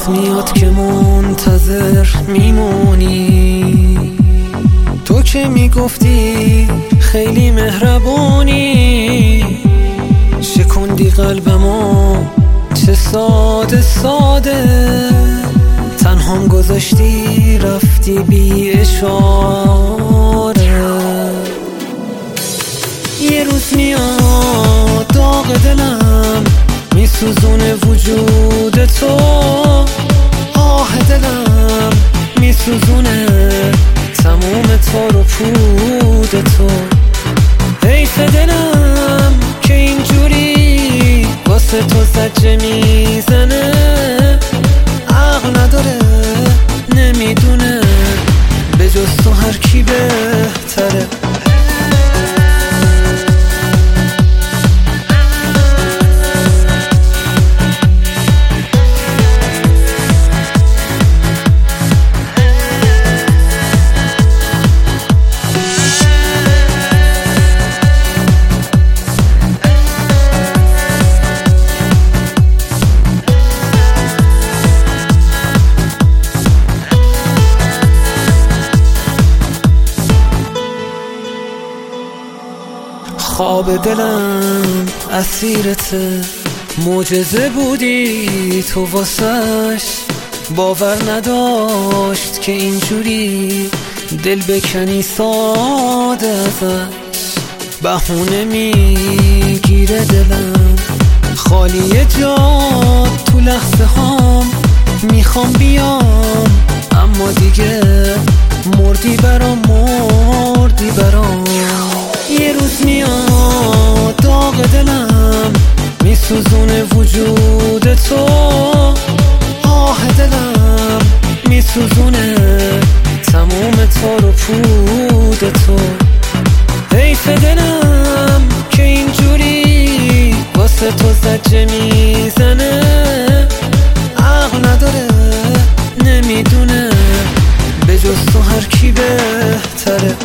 روز میاد که منتظر میمونی، تو که میگفتی خیلی مهربونی، شکندی قلبمو چه ساده ساده، تنهام گذاشتی رفتی بی اشاره. یه روز میاد داغ دلم میسوزونه وجود تو، آه دلم میسوزونه تموم تار و پود تو. حیف دلم که اینجوری واسه تو زجه میزنه، عقل نداره نمیدونه به جز تو هر کی بهتره. خواب دلم اسیرته، معجزه بودی تو واسش، باور نداشت که اینجوری دل بکنی ساده ازش. بهونه میگیره دلم خالی جات تو لحظه هام، میخوام بیام اما دیگه مردی برام، مردی برام. یه روز میاد داغ دلم میسوزونه وجود تو، آه دلم میسوزونه تموم تار و پود تو. حیف دلم که اینجوری واسه تو زجه میزنه، عقل نداره نمیدونه به جز تو هر کی بهتره.